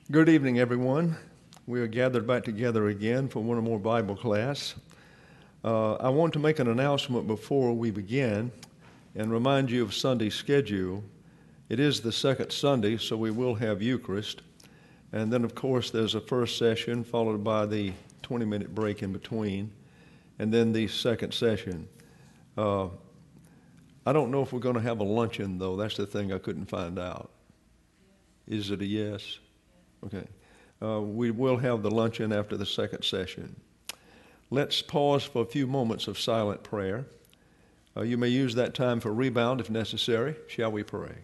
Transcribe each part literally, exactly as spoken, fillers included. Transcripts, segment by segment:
Good evening, everyone. We are gathered back together again for one or more Bible class. Uh, I want to make an announcement before we begin and remind you of Sunday's schedule. It is the second Sunday, so we will have Eucharist. And then, of course, there's a first session followed by the twenty-minute break in between, and then the second session. Uh, I don't know if we're going to have a luncheon, though. That's the thing I couldn't find out. Is it a yes? Okay. Uh, we will have the luncheon after the second session. Let's pause for a few moments of silent prayer. Uh, you may use that time for rebound if necessary. Shall we pray?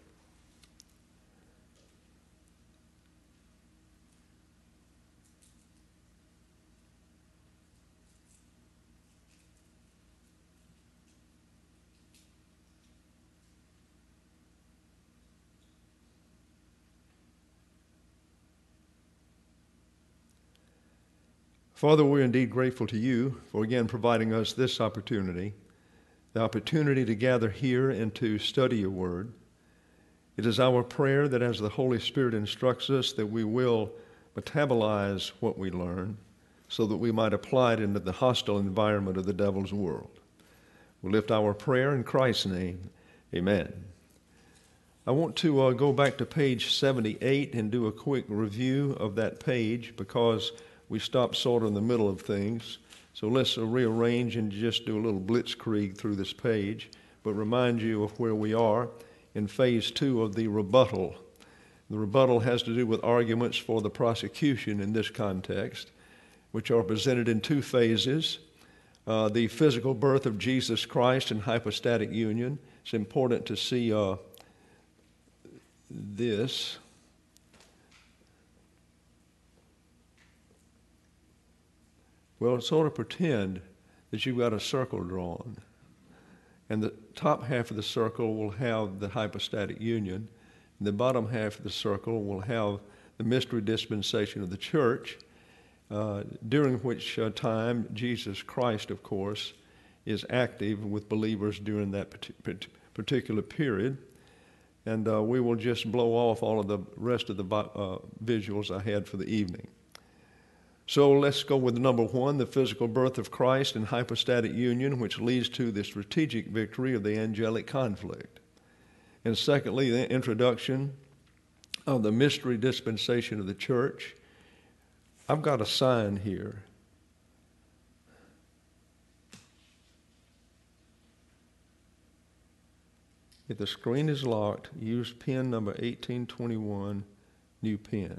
Father, we're indeed grateful to you for again providing us this opportunity, the opportunity to gather here and to study your word. It is our prayer that as the Holy Spirit instructs us, that we will metabolize what we learn so that we might apply it into the hostile environment of the devil's world. We lift our prayer in Christ's name. Amen. I want to uh, go back to page seventy-eight and do a quick review of that page because we stopped sort of in the middle of things. So let's uh, rearrange and just do a little blitzkrieg through this page, but remind you of where we are in phase two of the rebuttal. The rebuttal has to do with arguments for the prosecution in this context, which are presented in two phases. Uh, the physical birth of Jesus Christ and hypostatic union. It's important to see uh, this. Well, sort of pretend that you've got a circle drawn. And the top half of the circle will have the hypostatic union. And the bottom half of the circle will have the mystery dispensation of the church, uh, during which uh, time Jesus Christ, of course, is active with believers during that particular period. And uh, we will just blow off all of the rest of the uh, visuals I had for the evening. So let's go with number one, the physical birth of Christ and hypostatic union, which leads to the strategic victory of the angelic conflict. And secondly, the introduction of the mystery dispensation of the church. I've got a sign here. If the screen is locked, use pin number eighteen twenty-one, new pin.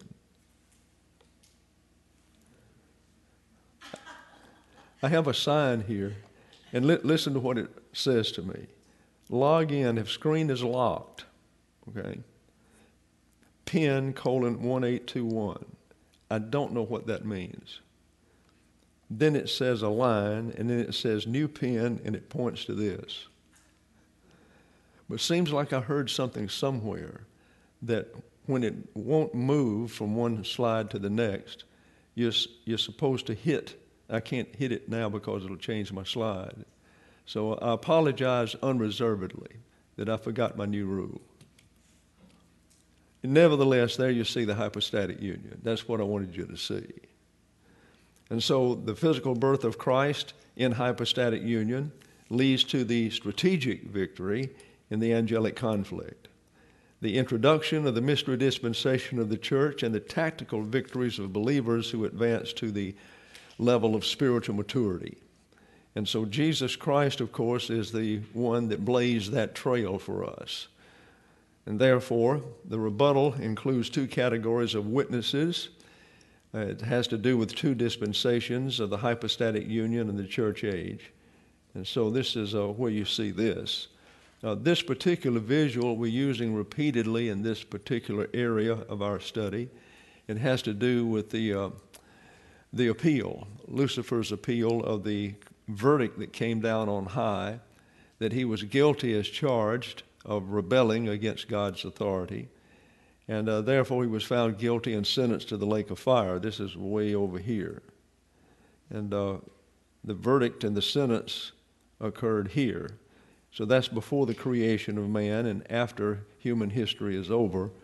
I have a sign here, and li- listen to what it says to me. Log in if screen is locked, okay? Pin colon one eight two one. I don't know what that means. Then it says a line, and then it says new pin, and it points to this. But it seems like I heard something somewhere that when it won't move from one slide to the next, you're, you're supposed to hit. I can't hit it now because it'll change my slide. So I apologize unreservedly that I forgot my new rule. And nevertheless, there you see the hypostatic union. That's what I wanted you to see. And so the physical birth of Christ in hypostatic union leads to the strategic victory in the angelic conflict. The introduction of the mystery dispensation of the church and the tactical victories of believers who advance to the level of spiritual maturity. And so Jesus Christ, of course, is the one that blazed that trail for us. And therefore, the rebuttal includes two categories of witnesses. Uh, it has to do with two dispensations of the hypostatic union and the church age. And so this is uh, where you see this. Uh, this particular visual we're using repeatedly in this particular area of our study. It has to do with the uh, the appeal, Lucifer's appeal of the verdict that came down on high, that he was guilty as charged of rebelling against God's authority, and uh, therefore he was found guilty and sentenced to the lake of fire. This is way over here. And uh, the verdict and the sentence occurred here. So that's before the creation of man and after human history is over.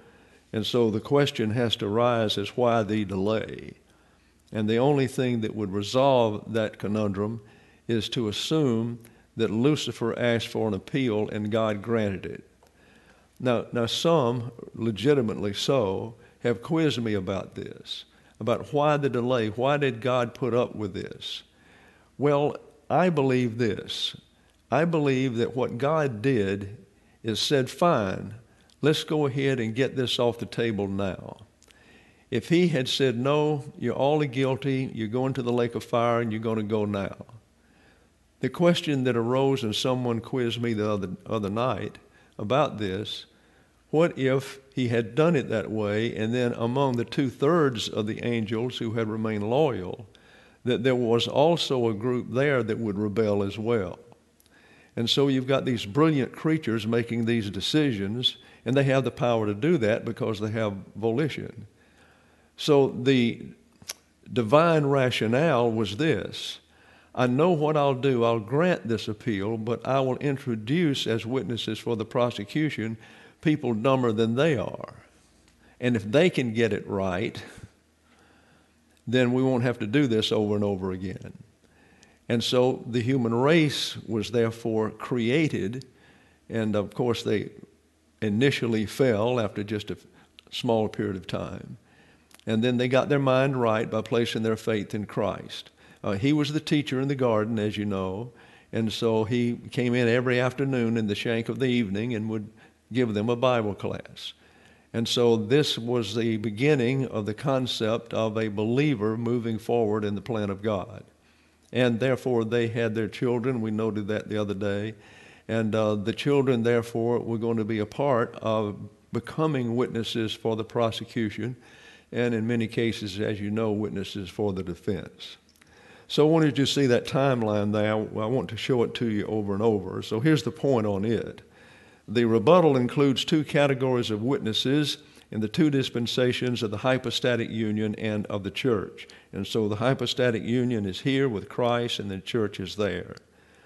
And so the question has to rise is why the delay? And the only thing that would resolve that conundrum is to assume that Lucifer asked for an appeal and God granted it. Now, now some, legitimately so, have quizzed me about this, about why the delay, why did God put up with this? Well, I believe this. I believe that what God did is said, fine, let's go ahead and get this off the table now. If he had said, no, you're all guilty, you're going to the lake of fire, and you're going to go now. The question that arose, and someone quizzed me the other, other night about this, what if he had done it that way, and then among the two-thirds of the angels who had remained loyal, that there was also a group there that would rebel as well? And so you've got these brilliant creatures making these decisions, and they have the power to do that because they have volition. So the divine rationale was this: I know what I'll do. I'll grant this appeal, but I will introduce as witnesses for the prosecution people dumber than they are. And if they can get it right, then we won't have to do this over and over again. And so the human race was therefore created, and of course they initially fell after just a small period of time. And then they got their mind right by placing their faith in Christ. Uh, he was the teacher in the garden, as you know, and so he came in every afternoon in the shank of the evening and would give them a Bible class. And so this was the beginning of the concept of a believer moving forward in the plan of God. And therefore they had their children. We noted that the other day. And uh, the children, therefore, were going to be a part of becoming witnesses for the prosecution, and in many cases, as you know, witnesses for the defense. So I wanted you to see that timeline there. I want to show it to you over and over. So here's the point on it. The rebuttal includes two categories of witnesses in the two dispensations of the hypostatic union and of the church. And so the hypostatic union is here with Christ, and the church is there.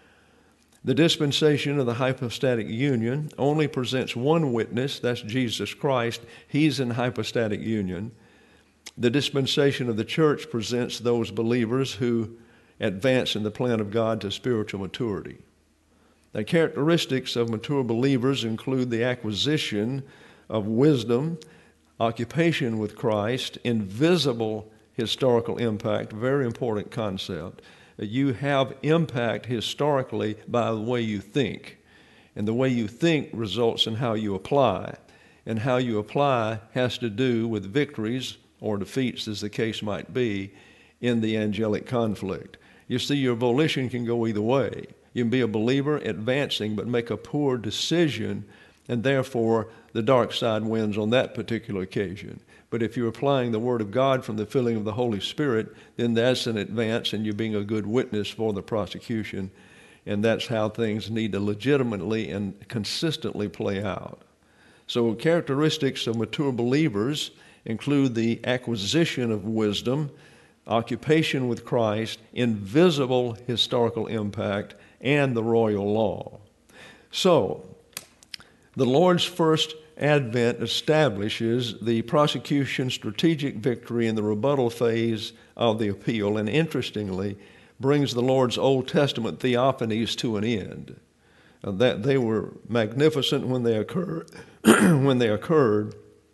The dispensation of the hypostatic union only presents one witness, that's Jesus Christ. He's in hypostatic union. The dispensation of the church presents those believers who advance in the plan of God to spiritual maturity. The characteristics of mature believers include the acquisition of wisdom, occupation with Christ, invisible historical impact, very important concept. You have impact historically by the way you think. And the way you think results in how you apply. And how you apply has to do with victories or defeats, as the case might be, in the angelic conflict. You see, your volition can go either way. You can be a believer advancing but make a poor decision, and therefore the dark side wins on that particular occasion. But if you're applying the Word of God from the filling of the Holy Spirit, then that's an advance, and you're being a good witness for the prosecution. And that's how things need to legitimately and consistently play out. So characteristics of mature believers include the acquisition of wisdom, occupation with Christ, invisible historical impact, and the royal law. So, the Lord's first advent establishes the prosecution's strategic victory in the rebuttal phase of the appeal, and interestingly, brings the Lord's Old Testament theophanies to an end. Uh, that they were magnificent when they occurred, when they occurred,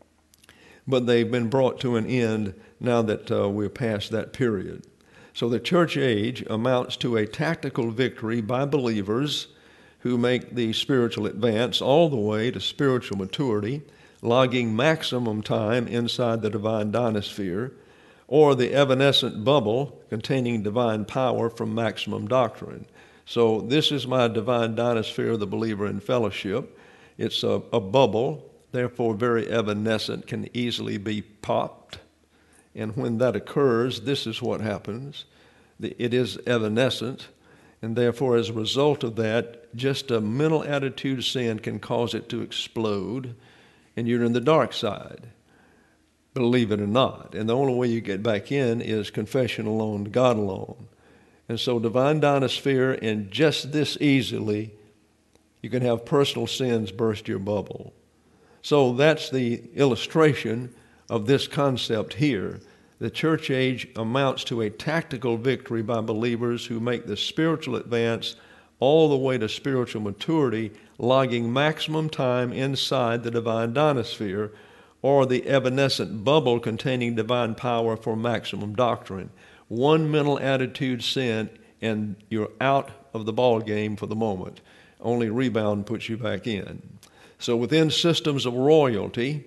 but they've been brought to an end now that uh, we're past that period. So the church age amounts to a tactical victory by believers who make the spiritual advance all the way to spiritual maturity, logging maximum time inside the divine dynasphere, or the evanescent bubble containing divine power from maximum doctrine. So this is my divine dynasphere of the believer in fellowship. It's a, a bubble, therefore very evanescent, can easily be popped. And when that occurs, this is what happens. It is evanescent, and therefore as a result of that, just a mental attitude of sin can cause it to explode, and you're in the dark side, believe it or not. And the only way you get back in is confession alone, God alone. And so divine dynasphere, and just this easily, you can have personal sins burst your bubble. So that's the illustration of this concept here. The church age amounts to a tactical victory by believers who make the spiritual advance all the way to spiritual maturity, logging maximum time inside the divine dynasphere, or the evanescent bubble containing divine power for maximum doctrine. One mental attitude sin, and you're out of the ball game for the moment. Only rebound puts you back in. So within systems of royalty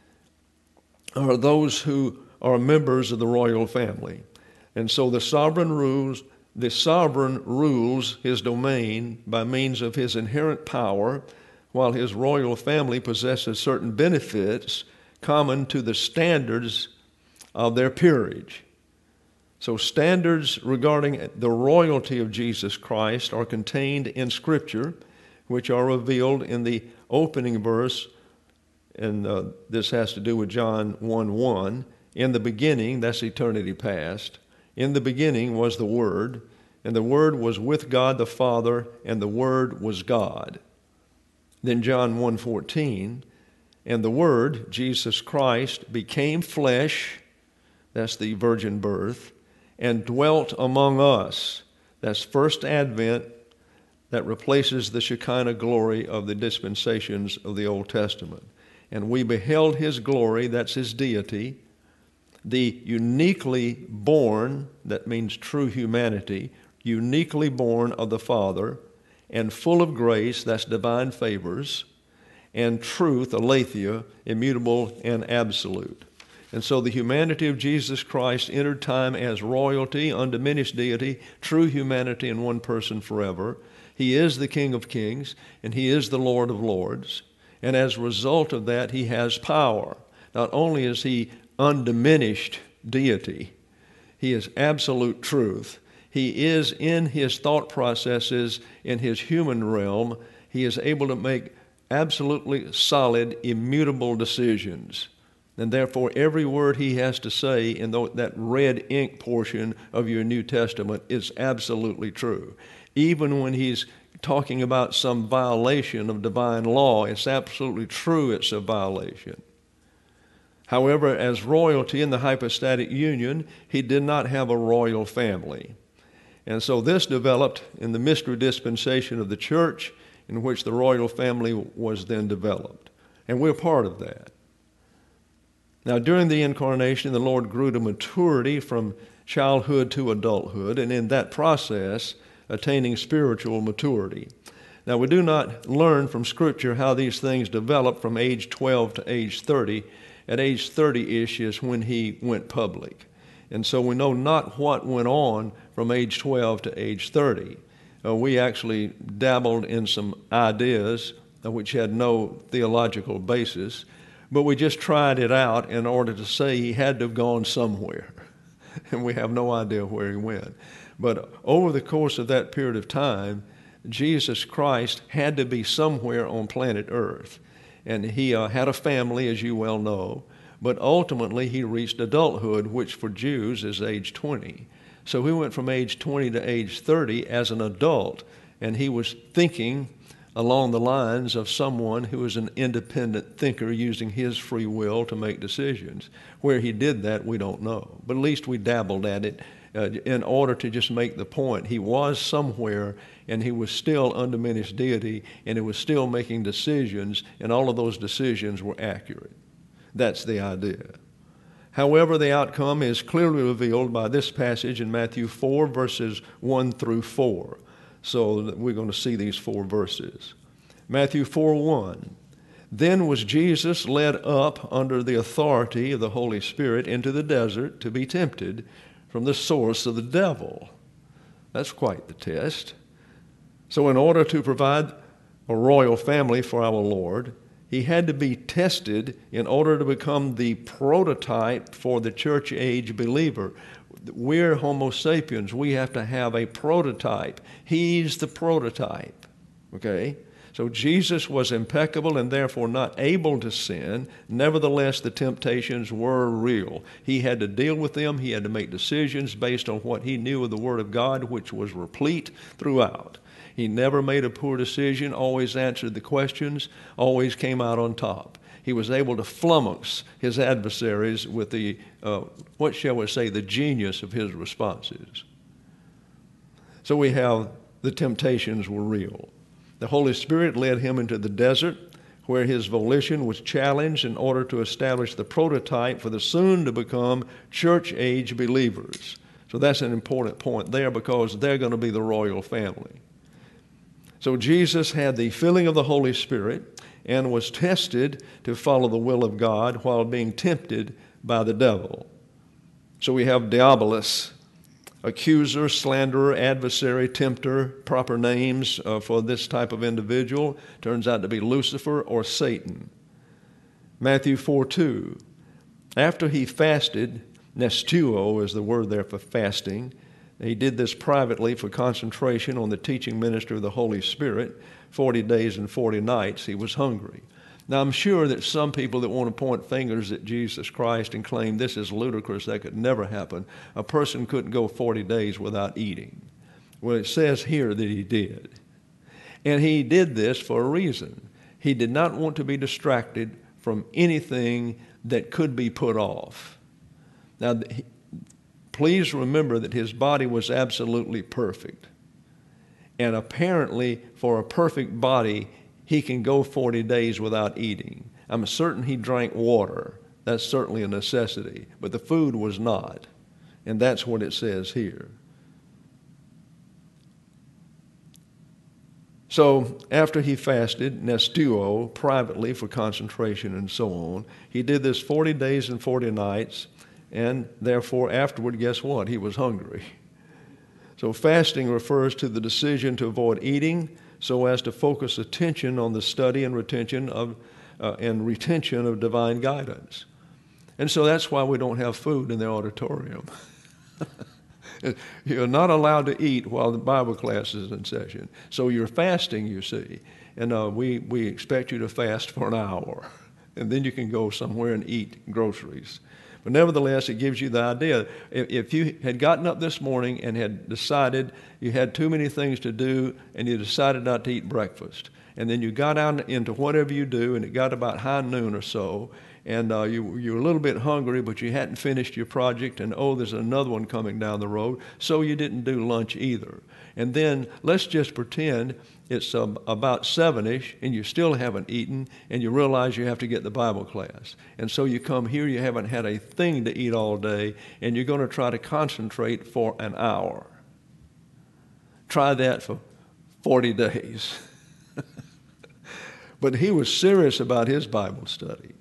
are those who are members of the royal family. And so the sovereign rules, the sovereign rules his domain by means of his inherent power, while his royal family possesses certain benefits common to the standards of their peerage. So standards regarding the royalty of Jesus Christ are contained in Scripture, which are revealed in the opening verse, and uh, this has to do with John one one. In the beginning, that's eternity past, in the beginning was the Word, and the Word was with God the Father, and the Word was God. Then John one fourteen, and the Word, Jesus Christ, became flesh, that's the virgin birth, and dwelt among us. That's first advent that replaces the Shekinah glory of the dispensations of the Old Testament. And we beheld his glory, that's his deity, the uniquely born, that means true humanity, uniquely born of the Father, and full of grace, that's divine favors, and truth, aletheia, immutable and absolute. And so the humanity of Jesus Christ entered time as royalty, undiminished deity, true humanity in one person forever. He is the King of Kings, and he is the Lord of Lords. And as a result of that, he has power. Not only is he undiminished deity, he is absolute truth. He is in his thought processes, in his human realm, he is able to make absolutely solid, immutable decisions. And therefore, every word he has to say in that red ink portion of your New Testament is absolutely true. Even when he's talking about some violation of divine law, it's absolutely true it's a violation. However, as royalty in the hypostatic union, he did not have a royal family. And so this developed in the mystery dispensation of the church, in which the royal family was then developed. And we're part of that. Now, during the incarnation, the Lord grew to maturity from childhood to adulthood, and in that process, attaining spiritual maturity. Now, we do not learn from Scripture how these things develop from age twelve to age thirty. At age thirty-ish is when he went public. And so we know not what went on from age twelve to age thirty. Uh, we actually dabbled in some ideas uh, which had no theological basis, but we just tried it out in order to say he had to have gone somewhere. And we have no idea where he went. But over the course of that period of time, Jesus Christ had to be somewhere on planet Earth. And he uh, had a family, as you well know, but ultimately he reached adulthood, which for Jews is age twenty. So he went from age twenty to age thirty as an adult, and he was thinking along the lines of someone who is an independent thinker using his free will to make decisions. Where he did that, we don't know. But at least we dabbled at it uh, in order to just make the point. He was somewhere, and he was still undiminished deity, and he was still making decisions, and all of those decisions were accurate. That's the idea. However, the outcome is clearly revealed by this passage in Matthew four, verses one through four. So we're going to see these four verses. Matthew four one. Then was Jesus led up under the authority of the Holy Spirit into the desert to be tempted from the source of the devil. That's quite the test. So in order to provide a royal family for our Lord, he had to be tested in order to become the prototype for the church age believer. We're Homo sapiens. We have to have a prototype. He's the prototype. Okay? So Jesus was impeccable and therefore not able to sin. Nevertheless, the temptations were real. He had to deal with them. He had to make decisions based on what he knew of the Word of God, which was replete throughout. He never made a poor decision, always answered the questions, always came out on top. He he was able to flummox his adversaries with the, uh, what shall we say, the genius of his responses. So we have the temptations were real. The Holy Spirit led him into the desert, where his volition was challenged in order to establish the prototype for the soon-to-become church-age believers. So that's an important point there, because they're going to be the royal family. So Jesus had the filling of the Holy Spirit and was tested to follow the will of God while being tempted by the devil. So we have Diabolus, accuser, slanderer, adversary, tempter, proper names uh, for this type of individual. Turns out to be Lucifer or Satan. Matthew four two, after he fasted, nestuo is the word there for fasting. He did this privately for concentration on the teaching ministry of the Holy Spirit. forty days and forty nights he was hungry. Now, I'm sure that some people that want to point fingers at Jesus Christ and claim this is ludicrous, that could never happen. A person couldn't go forty days without eating. Well, it says here that he did. And he did this for a reason. He did not want to be distracted from anything that could be put off. Now, please remember that his body was absolutely perfect. And apparently, for a perfect body, he can go forty days without eating. I'm certain he drank water. That's certainly a necessity. But the food was not. And that's what it says here. So after he fasted, nestuo, privately for concentration and so on, he did this forty days and forty nights. And therefore, afterward, guess what? He was hungry. So fasting refers to the decision to avoid eating so as to focus attention on the study and retention of uh, and retention of divine guidance. And so that's why we don't have food in the auditorium. You're not allowed to eat while the Bible class is in session. So you're fasting, you see. And uh, we, we expect you to fast for an hour. And then you can go somewhere and eat groceries. But nevertheless, it gives you the idea. If you had gotten up this morning and had decided you had too many things to do and you decided not to eat breakfast, and then you got out into whatever you do, and it got about high noon or so, and uh, you, you were a little bit hungry, but you hadn't finished your project, and oh, there's another one coming down the road, so you didn't do lunch either. And then let's just pretend it's um, about seven-ish, and you still haven't eaten, and you realize you have to get the Bible class. And so you come here, you haven't had a thing to eat all day, and you're going to try to concentrate for an hour. Try that for forty days. But he was serious about his Bible study.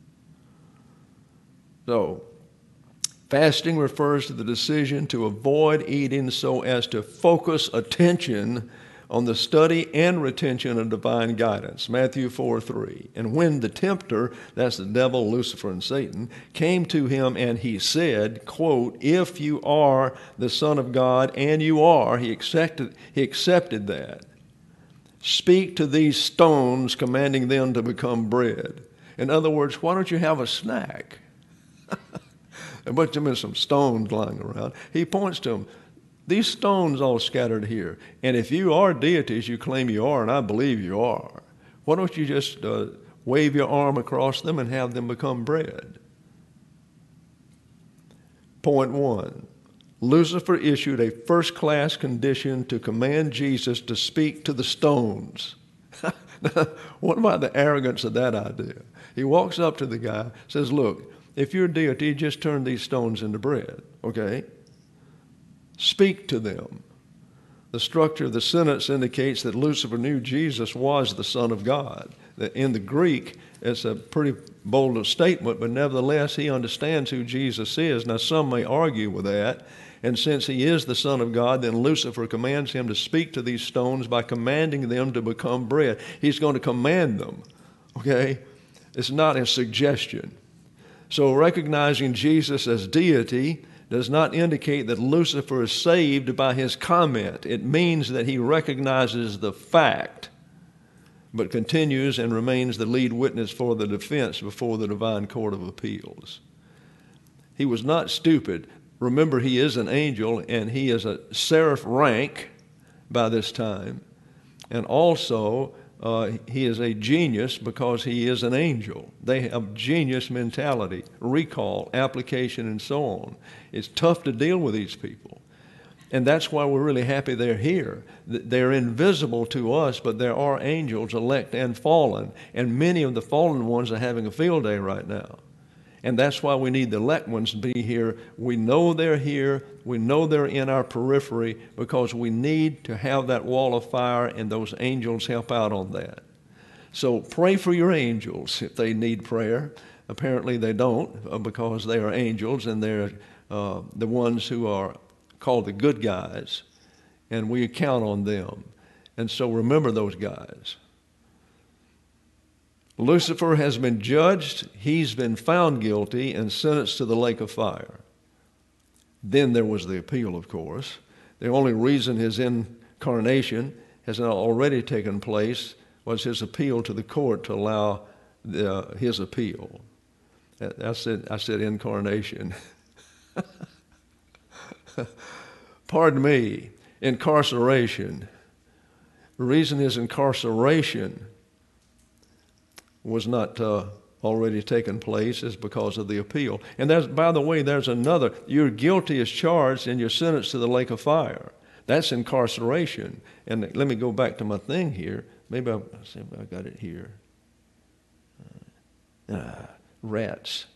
So, fasting refers to the decision to avoid eating so as to focus attention on the study and retention of divine guidance. Matthew four three. And when the tempter, that's the devil, Lucifer, and Satan, came to him and he said, quote, if you are the Son of God, and you are, he accepted, he accepted that. Speak to these stones, commanding them to become bread. In other words, why don't you have a snack? There must have been some stones lying around. He points to them. These stones all scattered here. And if you are deities, you claim you are, and I believe you are, why don't you just uh, wave your arm across them and have them become bread? Point one. Lucifer issued a first-class condition to command Jesus to speak to the stones. Now, what about the arrogance of that idea? He walks up to the guy, says, look, if you're a deity, just turn these stones into bread, okay? Speak to them. The structure of the sentence indicates that Lucifer knew Jesus was the Son of God. In the Greek, it's a pretty bold statement, but nevertheless, he understands who Jesus is. Now, some may argue with that. And since he is the Son of God, then Lucifer commands him to speak to these stones by commanding them to become bread. He's going to command them, okay? It's not a suggestion. So recognizing Jesus as deity does not indicate that Lucifer is saved by his comment. It means that he recognizes the fact, but continues and remains the lead witness for the defense before the divine court of appeals. He was not stupid. Remember, he is an angel, and he is a seraph rank by this time. And also, uh, he is a genius because he is an angel. They have genius mentality, recall, application, and so on. It's tough to deal with these people. And that's why we're really happy they're here. They're invisible to us, but there are angels, elect and fallen. And many of the fallen ones are having a field day right now. And that's why we need the elect ones to be here. We know they're here. We know they're in our periphery because we need to have that wall of fire, and those angels help out on that. So pray for your angels if they need prayer. Apparently they don't, because they are angels, and they're uh, the ones who are called the good guys, and we count on them. And so remember those guys. Lucifer has been judged. He's been found guilty and sentenced to the lake of fire. Then there was the appeal, of course. The only reason his incarnation has not already taken place was his appeal to the court to allow the, his appeal. I said, I said incarnation. Pardon me, incarceration. The reason his incarceration was not uh, already taken place is because of the appeal. And there's, by the way, there's another. You're guilty as charged and you're sentenced to the lake of fire. That's incarceration. And let me go back to my thing here. Maybe I, see if I got it here. Uh, ah, rats.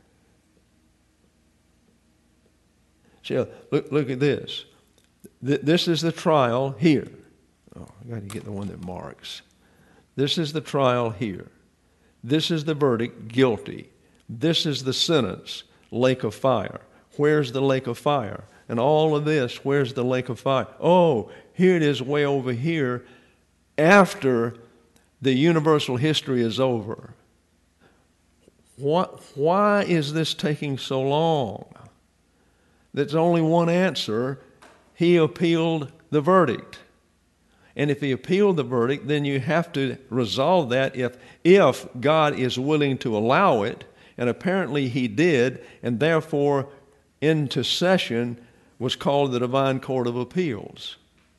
See, look, look at this. Th- this is the trial here. Oh, I got to get the one that marks. This is the trial here. This is the verdict, guilty. This is the sentence, lake of fire. Where's the lake of fire? And all of this, where's the lake of fire? Oh, here it is way over here after the universal history is over. What, why is this taking so long? There's only one answer. He appealed the verdict. And if he appealed the verdict, then you have to resolve that if, if God is willing to allow it, and apparently he did, and therefore intercession was called the Divine Court of Appeals.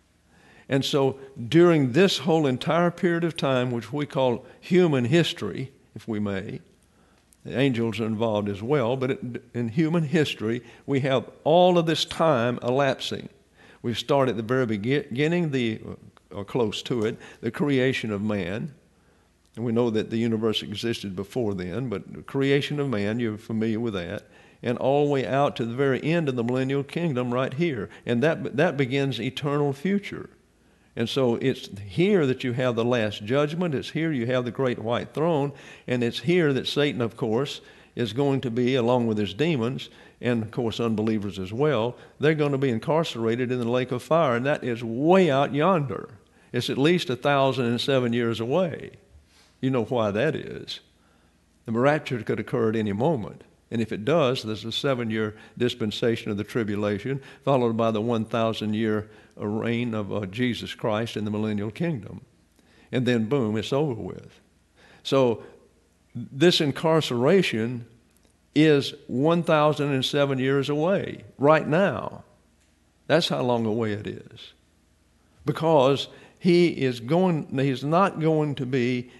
And so during this whole entire period of time, which we call human history, if we may, the angels are involved as well, but it, in human history, we have all of this time elapsing. We start at the very beginning, the or close to it, the creation of man. And we know that the universe existed before then, but the creation of man, you're familiar with that, and all the way out to the very end of the millennial kingdom right here. And that that begins eternal future. And so it's here that you have the last judgment. It's here you have the great white throne. And it's here that Satan, of course, is going to be, along with his demons, and of course unbelievers as well, they're going to be incarcerated in the lake of fire. And that is way out yonder. It's at least a thousand and seven years away. You know why that is. The rapture could occur at any moment. And if it does, there's a seven-year dispensation of the tribulation, followed by the one thousand year reign of uh, Jesus Christ in the millennial kingdom. And then, boom, it's over with. So this incarceration is one thousand seven years away right now. That's how long away it is. Because he is going, he's not going to be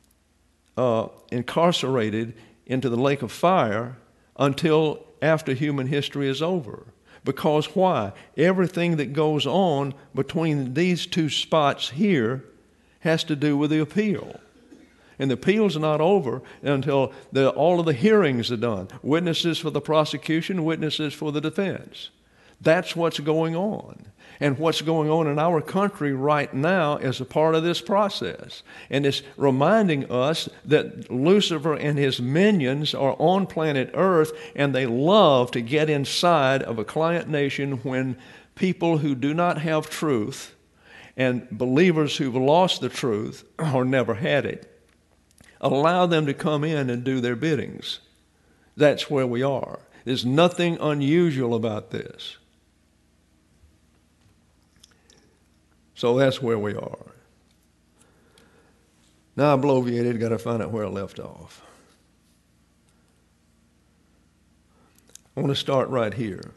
uh, incarcerated into the lake of fire until after human history is over. Because why? Everything that goes on between these two spots here has to do with the appeal. And the appeal's not over until the, all of the hearings are done. Witnesses for the prosecution, witnesses for the defense. That's what's going on. And what's going on in our country right now is a part of this process. And it's reminding us that Lucifer and his minions are on planet Earth, and they love to get inside of a client nation when people who do not have truth and believers who've lost the truth or never had it, allow them to come in and do their biddings. That's where we are. There's nothing unusual about this. So that's where we are. Now I'm bloviated, got to find out where I left off. I want to start right here.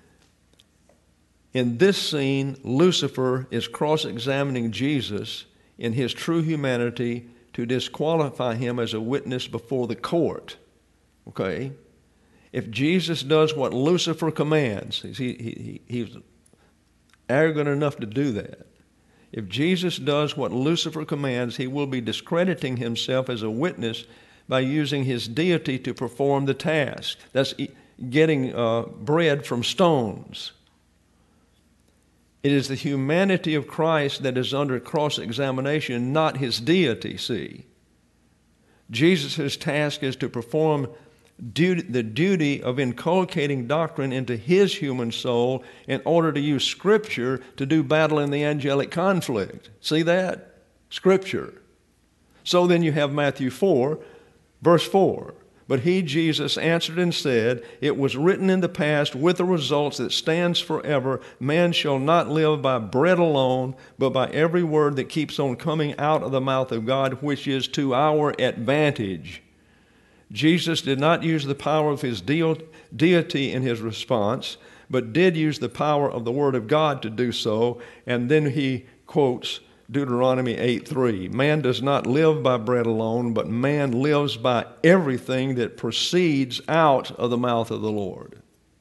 In this scene, Lucifer is cross-examining Jesus in his true humanity to disqualify him as a witness before the court. Okay? If Jesus does what Lucifer commands, he, he, he, he's arrogant enough to do that. If Jesus does what Lucifer commands, he will be discrediting himself as a witness by using his deity to perform the task. That's getting uh, bread from stones. It is the humanity of Christ that is under cross-examination, not his deity, see. Jesus' task is to perform duty, the duty of inculcating doctrine into his human soul in order to use Scripture to do battle in the angelic conflict. See that? Scripture. So then you have Matthew four, verse four. But he, Jesus, answered and said, it was written in the past with the results that stands forever, man shall not live by bread alone, but by every word that keeps on coming out of the mouth of God, which is to our advantage. Jesus did not use the power of his deity in his response, but did use the power of the Word of God to do so. And then he quotes Deuteronomy eight three. Man does not live by bread alone, but man lives by everything that proceeds out of the mouth of the Lord.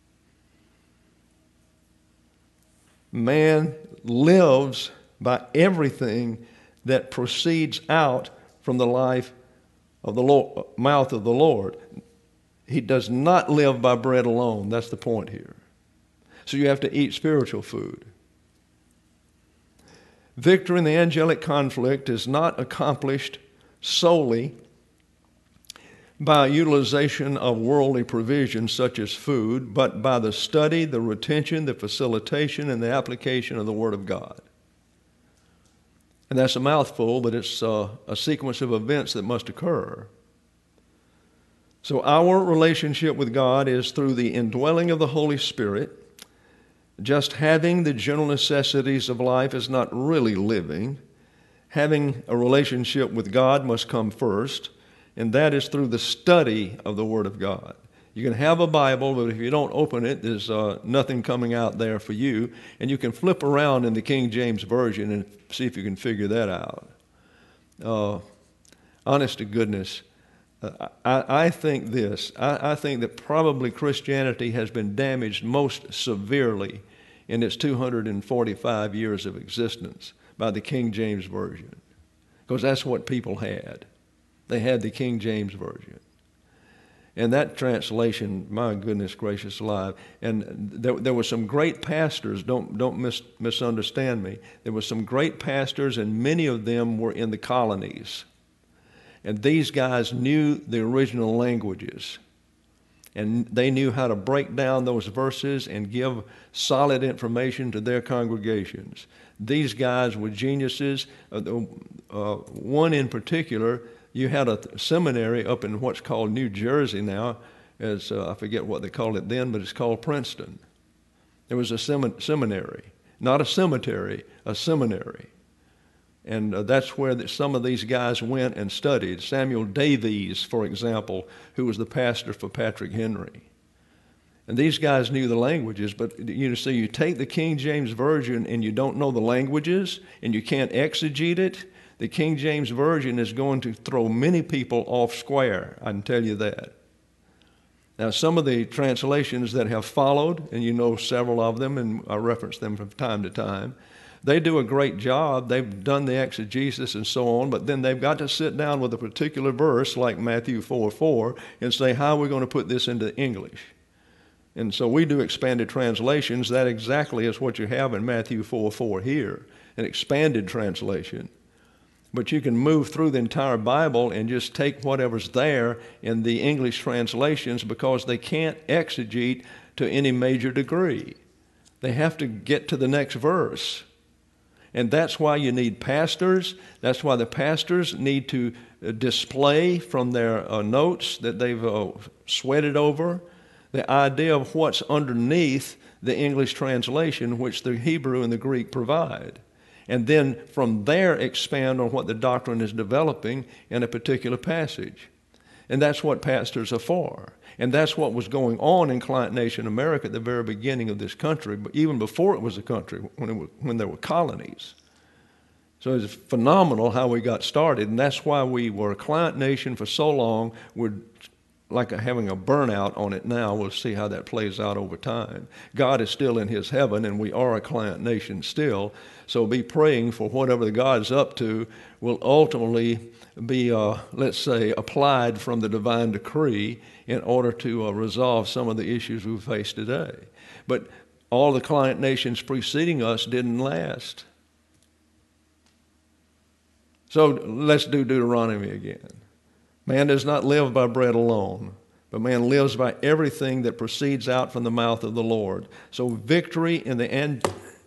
Man lives by everything that proceeds out from the life of the Lord, mouth of the Lord. He does not live by bread alone. That's the point here. So you have to eat spiritual food. Victory in the angelic conflict is not accomplished solely by utilization of worldly provisions such as food, but by the study, the retention, the facilitation, and the application of the Word of God. And that's a mouthful, but it's uh, a sequence of events that must occur. So our relationship with God is through the indwelling of the Holy Spirit. Just having the general necessities of life is not really living. Having a relationship with God must come first, and that is through the study of the Word of God. You can have a Bible, but if you don't open it, there's uh, nothing coming out there for you. And you can flip around in the King James Version and see if you can figure that out. Uh, honest to goodness, uh, I, I think this. I, I think that probably Christianity has been damaged most severely in its two hundred forty-five years of existence by the King James Version, because that's what people had. They had the King James Version. And that translation, my goodness gracious alive, and there, there were some great pastors, don't, don't mis, misunderstand me. There were some great pastors, and many of them were in the colonies. And these guys knew the original languages. And they knew how to break down those verses and give solid information to their congregations. These guys were geniuses. Uh, uh, one in particular, you had a seminary up in what's called New Jersey now, as uh, I forget what they called it then, but it's called Princeton. There was a sem- seminary, not a cemetery, a seminary. And uh, that's where the, some of these guys went and studied. Samuel Davies, for example, who was the pastor for Patrick Henry. And these guys knew the languages, but you know, so you take the King James Version and you don't know the languages and you can't exegete it, the King James Version is going to throw many people off square, I can tell you that. Now, some of the translations that have followed, and you know several of them, and I reference them from time to time, they do a great job. They've done the exegesis and so on, but then they've got to sit down with a particular verse like Matthew four four and say, how are we going to put this into English? And so we do expanded translations. That exactly is what you have in Matthew four four here, an expanded translation. But you can move through the entire Bible and just take whatever's there in the English translations because they can't exegete to any major degree. They have to get to the next verse. And that's why you need pastors. That's why the pastors need to display from their uh, notes that they've uh, sweated over the idea of what's underneath the English translation, which the Hebrew and the Greek provide. And then from there expand on what the doctrine is developing in a particular passage. And that's what pastors are for. And that's what was going on in Client Nation America at the very beginning of this country, but even before it was a country, when, it was, when there were colonies. So it's phenomenal how we got started, and that's why we were a client nation for so long. We're like a, having a burnout on it now. We'll see how that plays out over time. God is still in his heaven, and we are a client nation still. So be praying for whatever the God's up to will ultimately be, uh, let's say, applied from the divine decree in order to uh, resolve some of the issues we face today. But all the client nations preceding us didn't last. So let's do Deuteronomy again. Man does not live by bread alone, but man lives by everything that proceeds out from the mouth of the Lord. So victory in the end,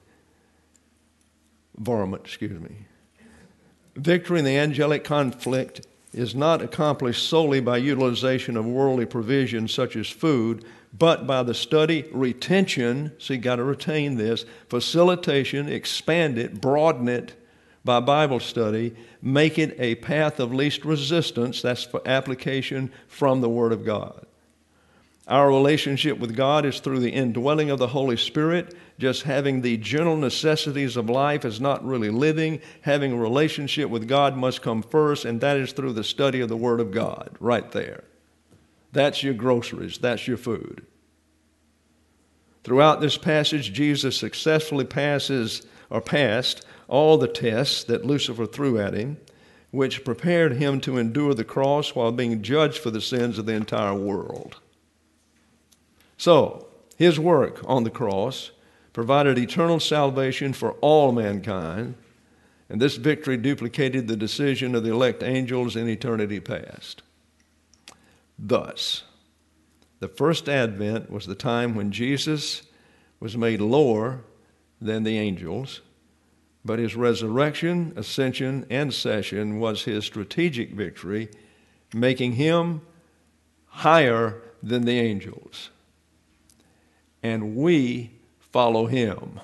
varmint, excuse me. Victory in the angelic conflict is not accomplished solely by utilization of worldly provisions such as food, but by the study, retention, so you got to retain this, facilitation, expand it, broaden it by Bible study, make it a path of least resistance. That's for application from the Word of God. Our relationship with God is through the indwelling of the Holy Spirit. Just having the general necessities of life is not really living. Having a relationship with God must come first, and that is through the study of the Word of God, right there. That's your groceries. That's your food. Throughout this passage, Jesus successfully passes or passed all the tests that Lucifer threw at him, which prepared him to endure the cross while being judged for the sins of the entire world. So, his work on the cross provided eternal salvation for all mankind, and this victory duplicated the decision of the elect angels in eternity past. Thus, the first advent was the time when Jesus was made lower than the angels, but his resurrection, ascension, and session was his strategic victory, making him higher than the angels. And we follow him.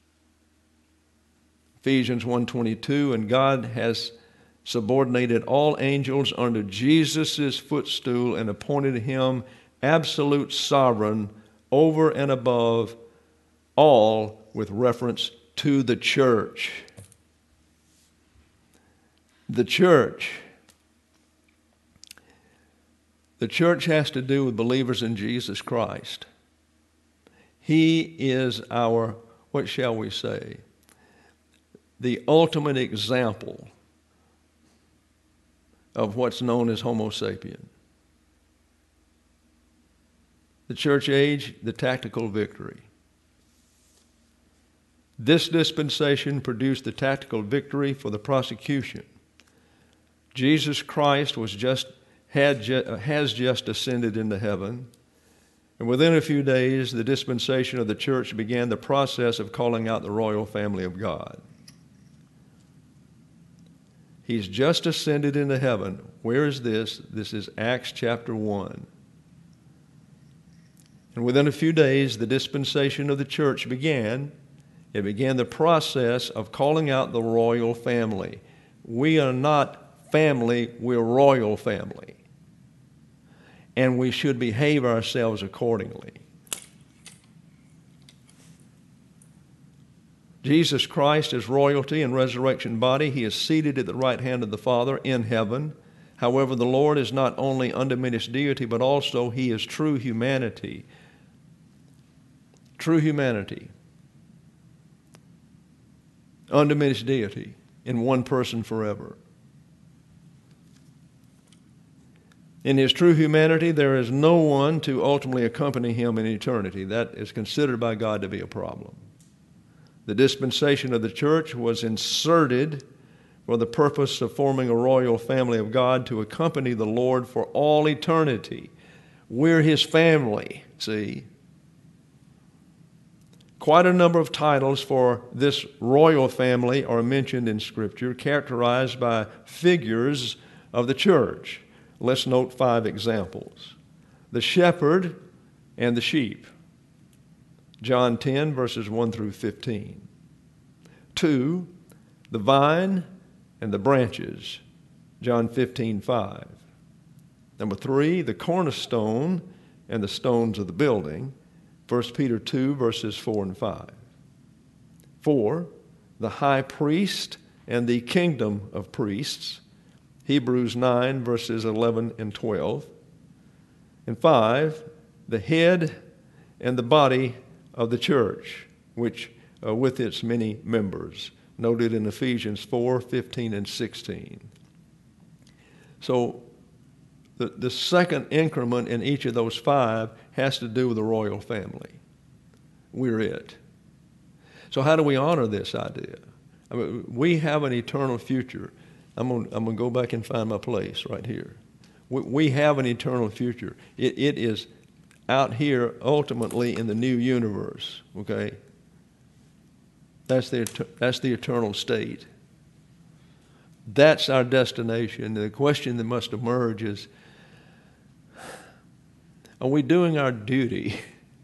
Ephesians one twenty-two, and God has subordinated all angels under Jesus' footstool and appointed him absolute sovereign over and above all with reference to the church. The church. The church has to do with believers in Jesus Christ. He is our, what shall we say, the ultimate example of what's known as Homo sapien. The church age, the tactical victory. This dispensation produced the tactical victory for the prosecution. Jesus Christ was just had has just ascended into heaven, and within a few days, the dispensation of the church began the process of calling out the royal family of God. He's just ascended into heaven. Where is this? This is Acts chapter one. And within a few days, the dispensation of the church began. It began the process of calling out the royal family. We are not family, we're royal family. And we should behave ourselves accordingly. Jesus Christ is royalty and resurrection body. He is seated at the right hand of the Father in heaven. However, the Lord is not only undiminished deity, but also he is true humanity. True humanity. Undiminished deity in one person forever. In his true humanity, there is no one to ultimately accompany him in eternity. That is considered by God to be a problem. The dispensation of the church was inserted for the purpose of forming a royal family of God to accompany the Lord for all eternity. We're his family, see? Quite a number of titles for this royal family are mentioned in Scripture, characterized by figures of the church. Let's note five examples. The shepherd and the sheep. John ten, verses one through fifteen. Two, the vine and the branches. John fifteen, five. Number three, the cornerstone and the stones of the building. First Peter two, verses four and five. Four, the high priest and the kingdom of priests, Hebrews nine, verses eleven and twelve. And five, the head and the body of the church, which uh, with its many members, noted in Ephesians four, fifteen, and sixteen. So the, the second increment in each of those five has to do with the royal family. We're it. So how do we honor this idea? I mean, we have an eternal future. I'm going I'm going to go back and find my place right here. We, we have an eternal future. It, it is out here ultimately in the new universe, okay? That's the, that's the eternal state. That's our destination. The question that must emerge is, are we doing our duty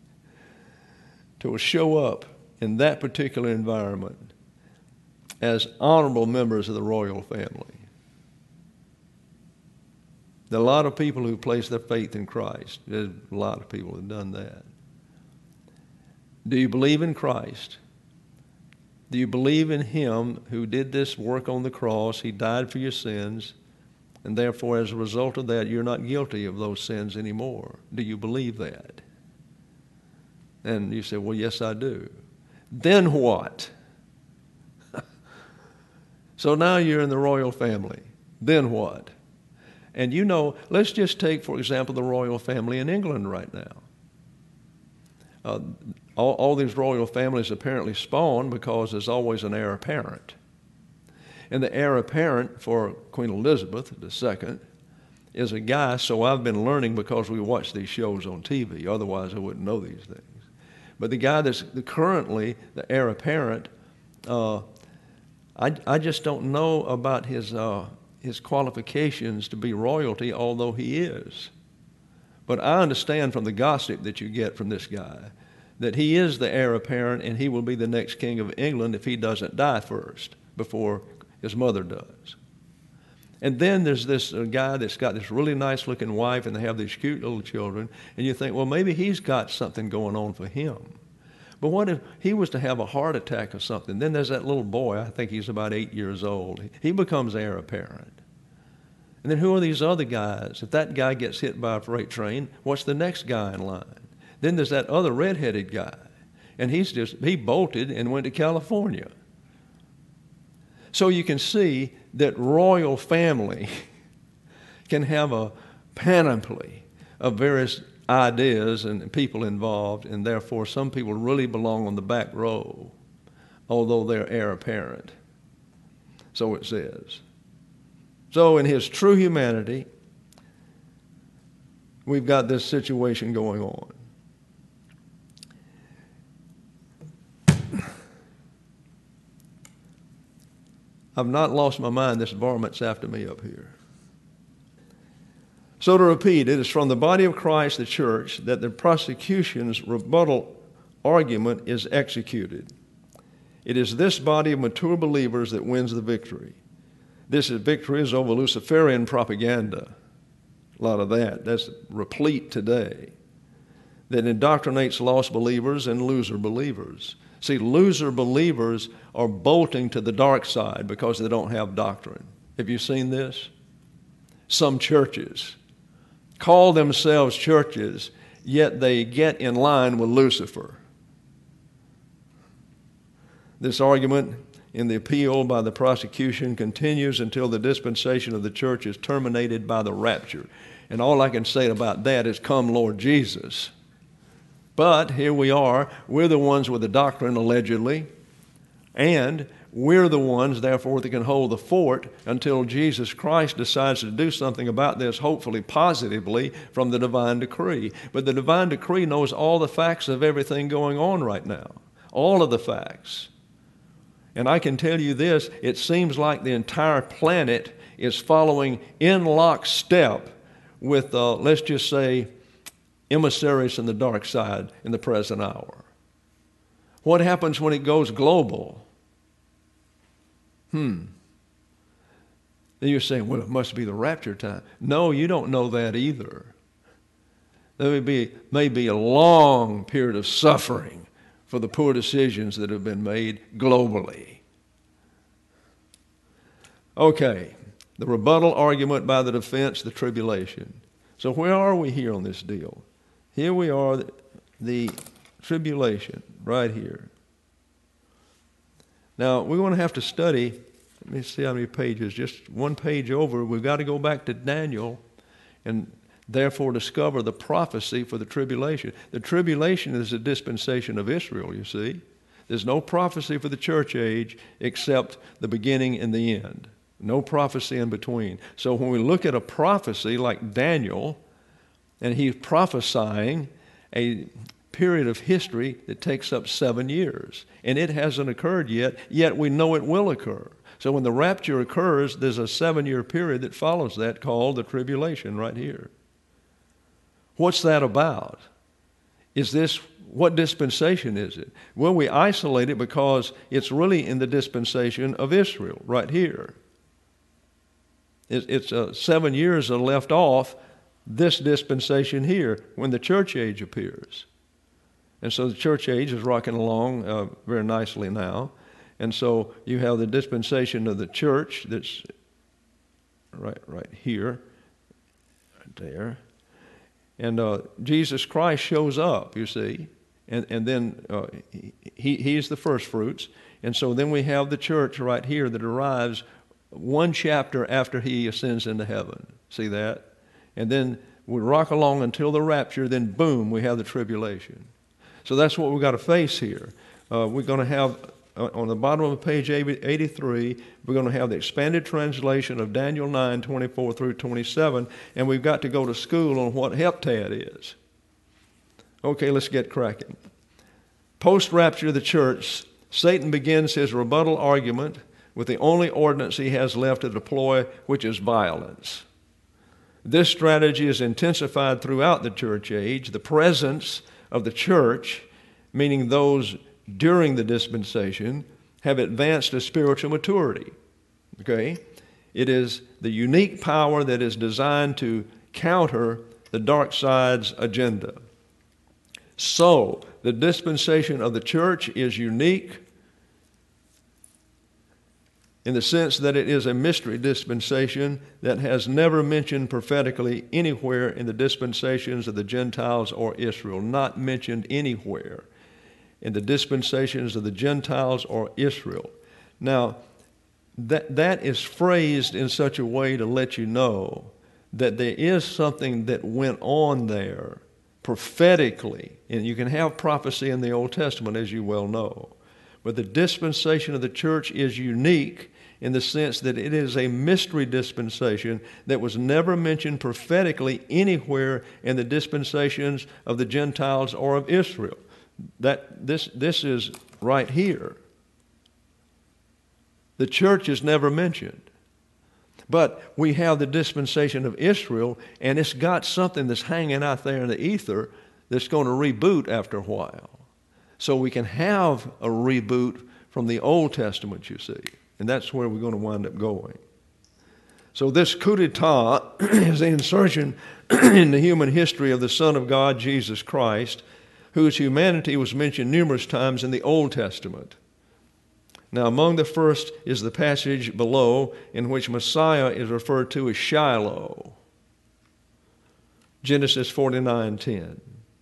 to show up in that particular environment as honorable members of the royal family? There are a lot of people who place their faith in Christ. There's a lot of people who have done that. Do you believe in Christ? Do you believe in Him who did this work on the cross? He died for your sins, and therefore, as a result of that, you're not guilty of those sins anymore. Do you believe that? And you say, well, yes, I do. Then what? So now you're in the royal family. Then what? And you know, let's just take, for example, the royal family in England right now. Uh, all, all these royal families apparently spawn because there's always an heir apparent. And the heir apparent for Queen Elizabeth the Second is a guy, so I've been learning because we watch these shows on T V. Otherwise, I wouldn't know these things. But the guy that's currently the heir apparent, uh, I, I just don't know about his, uh, his qualifications to be royalty, although he is. But I understand from the gossip that you get from this guy that he is the heir apparent and he will be the next king of England if he doesn't die first before his mother does. And then there's this uh, guy that's got this really nice looking wife and they have these cute little children, and you think, well, maybe he's got something going on for him. But what if he was to have a heart attack or something? Then there's that little boy, I think he's about eight years old. He becomes heir apparent. And then who are these other guys? If that guy gets hit by a freight train, what's the next guy in line? Then there's that other redheaded guy, and he's just, he bolted and went to California. So you can see that royal family can have a panoply of various ideas and people involved, and therefore some people really belong on the back row, although they're heir apparent. So it says. So in his true humanity, we've got this situation going on. I've not lost my mind. This varmint's after me up here. So to repeat, it is from the body of Christ, the church, that the prosecution's rebuttal argument is executed. It is this body of mature believers that wins the victory. This victory is over Luciferian propaganda. A lot of that. That's replete today. That indoctrinates lost believers and loser believers. See, loser believers are bolting to the dark side because they don't have doctrine. Have you seen this? Some churches call themselves churches, yet they get in line with Lucifer. This argument in the appeal by the prosecution continues until the dispensation of the church is terminated by the rapture. And all I can say about that is, come Lord Jesus. But here we are, we're the ones with the doctrine, allegedly, and we're the ones, therefore, that can hold the fort until Jesus Christ decides to do something about this, hopefully positively, from the divine decree. But the divine decree knows all the facts of everything going on right now, all of the facts. And I can tell you this, it seems like the entire planet is following in lockstep with, uh, let's just say, emissaries from the dark side in the present hour. What happens when it goes global? Hmm. Then you're saying, well, it must be the rapture time. No, you don't know that either. There may be, may be a long period of suffering for the poor decisions that have been made globally. Okay, the rebuttal argument by the defense, the tribulation. So where are we here on this deal? Here we are, the, the tribulation, right here. Now, we're going to have to study, let me see how many pages, just one page over. We've got to go back to Daniel and therefore discover the prophecy for the tribulation. The tribulation is a dispensation of Israel, you see. There's no prophecy for the church age except the beginning and the end. No prophecy in between. So when we look at a prophecy like Daniel, and he's prophesying a period of history that takes up seven years, and it hasn't occurred yet, yet we know it will occur. So when the rapture occurs, there's a seven-year period that follows that called the tribulation right here. What's that about? Is this, what dispensation is it? Well, we isolate it because it's really in the dispensation of Israel right here. It's uh, seven years are left off this dispensation here when the church age appears. And so the church age is rocking along uh, very nicely now. And so you have the dispensation of the church that's right, right here, right there. And uh, Jesus Christ shows up, you see. And, and then uh, he, he's the first fruits. And so then we have the church right here that arrives one chapter after he ascends into heaven. See that? And then we rock along until the rapture, then boom, we have the tribulation. So that's what we've got to face here. Uh, we're going to have, uh, on the bottom of page eighty-three, we're going to have the expanded translation of Daniel nine, twenty-four through twenty-seven, and we've got to go to school on what heptad is. Okay, let's get cracking. Post-rapture of the church, Satan begins his rebuttal argument with the only ordinance he has left to deploy, which is violence. This strategy is intensified throughout the church age. The presence of the church, meaning those during the dispensation, have advanced to spiritual maturity. Okay? It is the unique power that is designed to counter the dark side's agenda. So, the dispensation of the church is unique in the sense that it is a mystery dispensation that has never mentioned prophetically anywhere in the dispensations of the Gentiles or Israel. Not mentioned anywhere in the dispensations of the Gentiles or Israel. Now, that, that is phrased in such a way to let you know that there is something that went on there prophetically. And you can have prophecy in the Old Testament, as you well know. But the dispensation of the church is unique in the sense that it is a mystery dispensation that was never mentioned prophetically anywhere in the dispensations of the Gentiles or of Israel. That this this is right here. The church is never mentioned. But we have the dispensation of Israel, and it's got something that's hanging out there in the ether that's going to reboot after a while. So we can have a reboot from the Old Testament, you see. And that's where we're going to wind up going. So this coup d'etat is the insertion in the human history of the Son of God, Jesus Christ, whose humanity was mentioned numerous times in the Old Testament. Now, among the first is the passage below in which Messiah is referred to as Shiloh. Genesis forty-nine ten.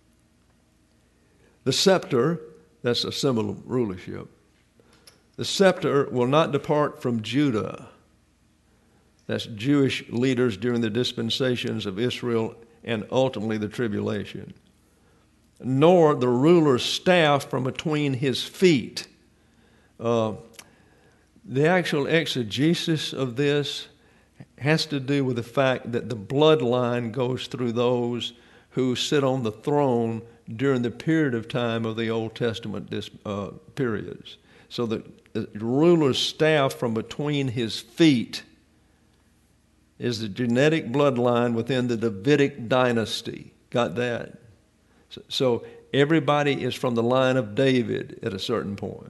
The scepter, that's a symbol of rulership. The scepter will not depart from Judah. That's Jewish leaders during the dispensations of Israel and ultimately the tribulation. Nor the ruler's staff from between his feet. Uh, the actual exegesis of this has to do with the fact that the bloodline goes through those who sit on the throne during the period of time of the Old Testament dis, uh, periods. So the, the ruler's staff from between his feet is the genetic bloodline within the Davidic dynasty. Got that? So, so everybody is from the line of David at a certain point.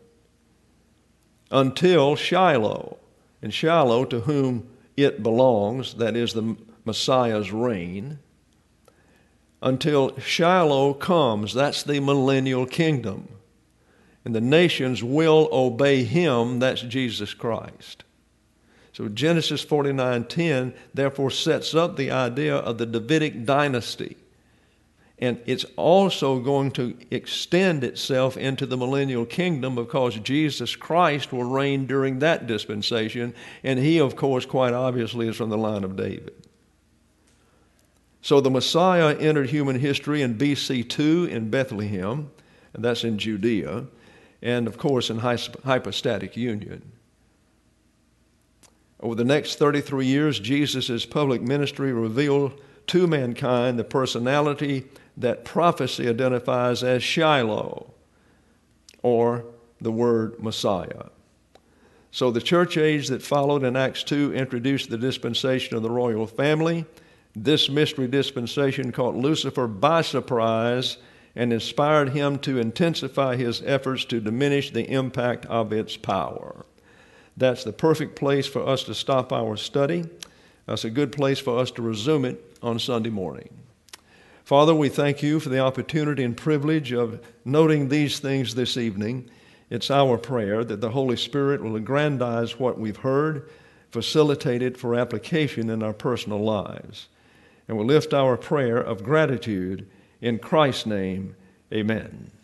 Until Shiloh. And Shiloh, to whom it belongs, that is the Messiah's reign. Until Shiloh comes, that's the millennial kingdom. And the nations will obey him, that's Jesus Christ. So Genesis forty-nine ten therefore sets up the idea of the Davidic dynasty. And it's also going to extend itself into the millennial kingdom because Jesus Christ will reign during that dispensation. And he, of course, quite obviously is from the line of David. So the Messiah entered human history in B C two in Bethlehem, and that's in Judea, and of course in hypostatic union. Over the next thirty-three years, Jesus' public ministry revealed to mankind the personality that prophecy identifies as Shiloh, or the word Messiah. So the church age that followed in Acts two introduced the dispensation of the royal family. This mystery dispensation caught Lucifer by surprise and inspired him to intensify his efforts to diminish the impact of its power. That's the perfect place for us to stop our study. That's a good place for us to resume it on Sunday morning. Father, we thank you for the opportunity and privilege of noting these things this evening. It's our prayer that the Holy Spirit will aggrandize what we've heard, facilitate it for application in our personal lives. And we'll lift our prayer of gratitude in Christ's name. Amen.